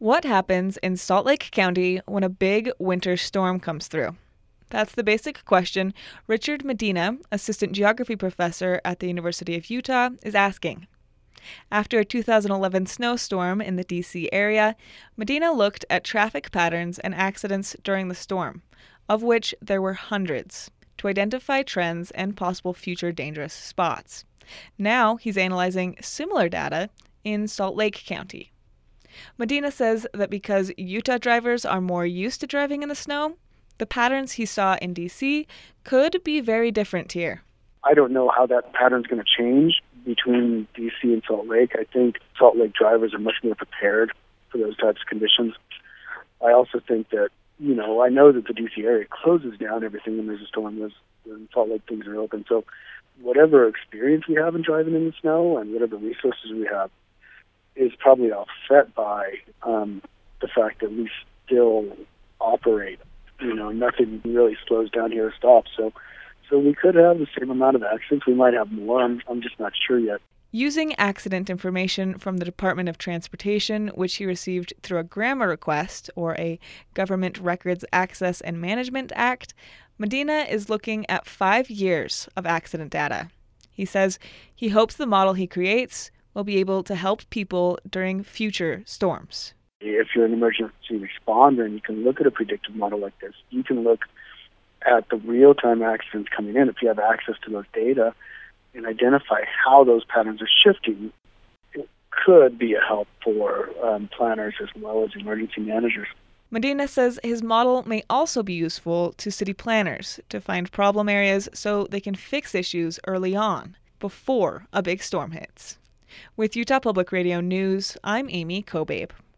What happens in Salt Lake County when a big winter storm comes through? That's the basic question Richard Medina, assistant geography professor at the University of Utah, is asking. After a 2011 snowstorm in the D.C. area, Medina looked at traffic patterns and accidents during the storm, of which there were hundreds, to identify trends and possible future dangerous spots. Now he's analyzing similar data in Salt Lake County. Medina says that because Utah drivers are more used to driving in the snow, the patterns he saw in D.C. could be very different here. I don't know how that pattern's going to change between D.C. and Salt Lake. I think Salt Lake drivers are much more prepared for those types of conditions. I also think that, I know that the D.C. area closes down everything when there's a storm. In Salt Lake, things are open. So whatever experience we have in driving in the snow and whatever resources we have is probably offset by the fact that we still operate. Nothing really slows down here or stops. So we could have the same amount of accidents. We might have more. I'm just not sure yet. Using accident information from the Department of Transportation, which he received through a GRAMA request, or a Government Records Access and Management Act, Medina is looking at 5 years of accident data. He says he hopes the model he creates will be able to help people during future storms. If you're an emergency responder and you can look at a predictive model like this, you can look at the real-time accidents coming in. If you have access to those data and identify how those patterns are shifting, it could be a help for planners as well as emergency managers. Medina says his model may also be useful to city planners to find problem areas so they can fix issues early on, before a big storm hits. With Utah Public Radio News, I'm Amy Kobabe.